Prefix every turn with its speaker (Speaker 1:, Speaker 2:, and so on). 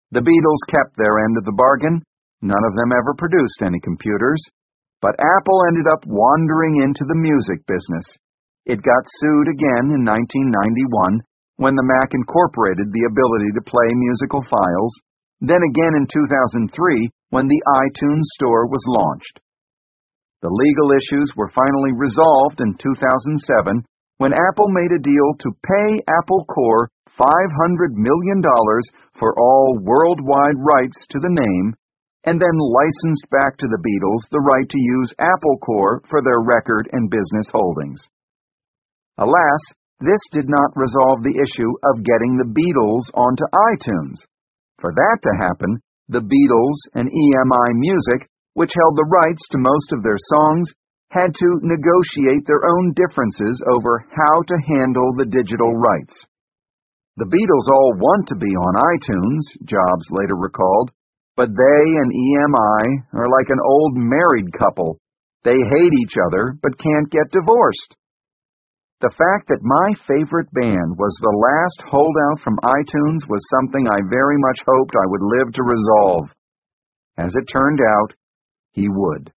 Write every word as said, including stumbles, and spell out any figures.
Speaker 1: The Beatles kept their end of the bargain. None of them ever produced any computers. But Apple ended up wandering into the music business. It got sued again in nineteen ninety-one when the Mac incorporated the ability to play musical files, then again in two thousand three when the iTunes Store was launched. The legal issues were finally resolved in two thousand seven when Apple made a deal to pay Apple Corp five hundred million dollars for all worldwide rights to the name, and then licensed back to the Beatles the right to use Apple Corp for their record and business holdings. Alas, this did not resolve the issue of getting the Beatles onto iTunes. For that to happen, the Beatles and E M I Music, which held the rights to most of their songs, had to negotiate their own differences over how to handle the digital rights. The Beatles all want to be on iTunes, Jobs later recalled, but they and E M I are like an old married couple. They hate each other but can't get divorced. The fact that my favorite band was the last holdout from iTunes was something I very much hoped I would live to resolve. As it turned out, he would.